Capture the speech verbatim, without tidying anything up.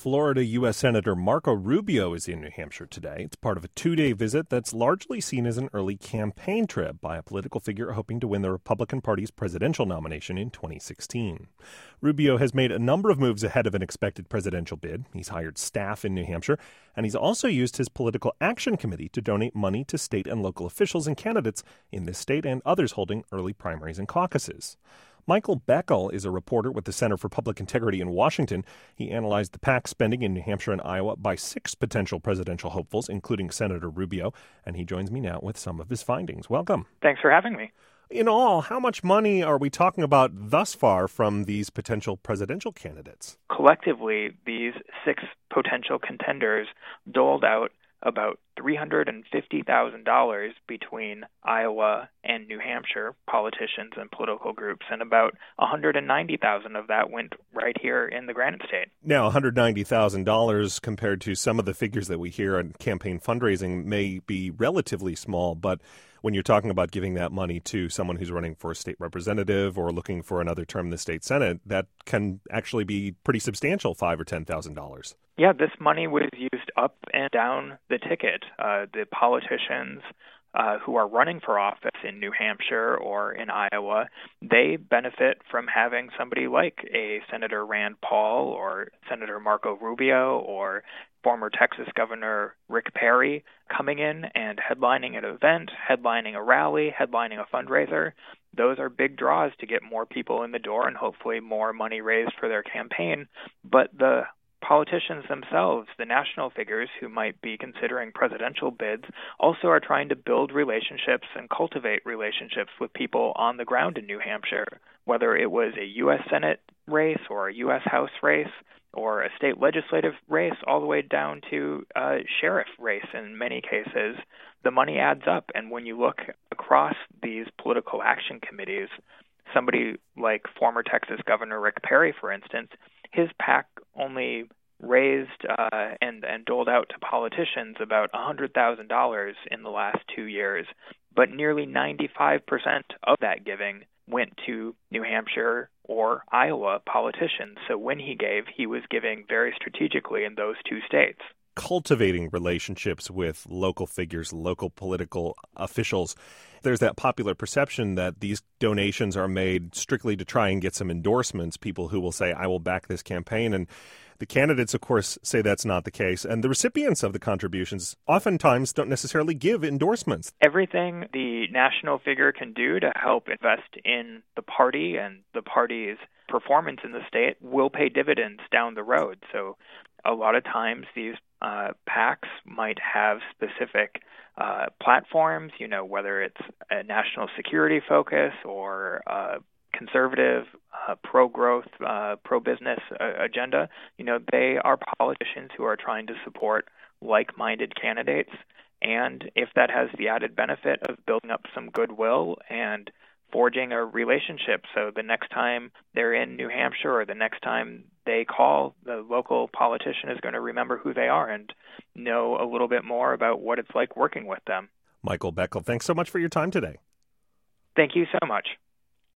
Florida U S. Senator Marco Rubio is in New Hampshire today. It's part of a two-day visit that's largely seen as an early campaign trip by a political figure hoping to win the Republican Party's presidential nomination in twenty sixteen. Rubio has made a number of moves ahead of an expected presidential bid. He's hired staff in New Hampshire, and he's also used his political action committee to donate money to state and local officials and candidates in this state and others holding early primaries and caucuses. Michael Beckel is a reporter with the Center for Public Integrity in Washington. He analyzed the PAC spending in New Hampshire and Iowa by six potential presidential hopefuls, including Senator Rubio, and he joins me now with some of his findings. Welcome. Thanks for having me. In all, how much money are we talking about thus far from these potential presidential candidates? Collectively, these six potential contenders doled out about three hundred fifty thousand dollars between Iowa and New Hampshire politicians and political groups, and about one hundred ninety thousand dollars of that went right here in the Granite State. Now, one hundred ninety thousand dollars compared to some of the figures that we hear on campaign fundraising may be relatively small, but when you're talking about giving that money to someone who's running for a state representative or looking for another term in the state Senate, that can actually be pretty substantial, five thousand or ten thousand dollars. Yeah, this money was used up and down the ticket. Uh, the politicians uh, who are running for office in New Hampshire or in Iowa, they benefit from having somebody like a Senator Rand Paul or Senator Marco Rubio or former Texas Governor Rick Perry coming in and headlining an event, headlining a rally, headlining a fundraiser. Those are big draws to get more people in the door and hopefully more money raised for their campaign. But the politicians themselves, the national figures who might be considering presidential bids, also are trying to build relationships and cultivate relationships with people on the ground in New Hampshire, whether it was a U S. Senate race or a U S. House race or a state legislative race, all the way down to a sheriff race in many cases. The money adds up, and when you look across these political action committees, somebody like former Texas Governor Rick Perry, for instance, his PAC only raised uh, and, and doled out to politicians about one hundred thousand dollars in the last two years, but nearly ninety-five percent of that giving went to New Hampshire or Iowa politicians. So when he gave, he was giving very strategically in those two states. Cultivating relationships with local figures, local political officials. There's that popular perception that these donations are made strictly to try and get some endorsements, people who will say, I will back this campaign. And the candidates, of course, say that's not the case. And the recipients of the contributions oftentimes don't necessarily give endorsements. Everything the national figure can do to help invest in the party and the party's performance in the state will pay dividends down the road. So a lot of times these uh, PACs might have specific uh, platforms, you know, whether it's a national security focus or a conservative, uh, pro-growth, uh, pro-business uh, agenda. You know, they are politicians who are trying to support like-minded candidates. And if that has the added benefit of building up some goodwill and forging a relationship, so the next time they're in New Hampshire or the next time they call, the local politician is going to remember who they are and know a little bit more about what it's like working with them. Michael Beckel, thanks so much for your time today. Thank you so much.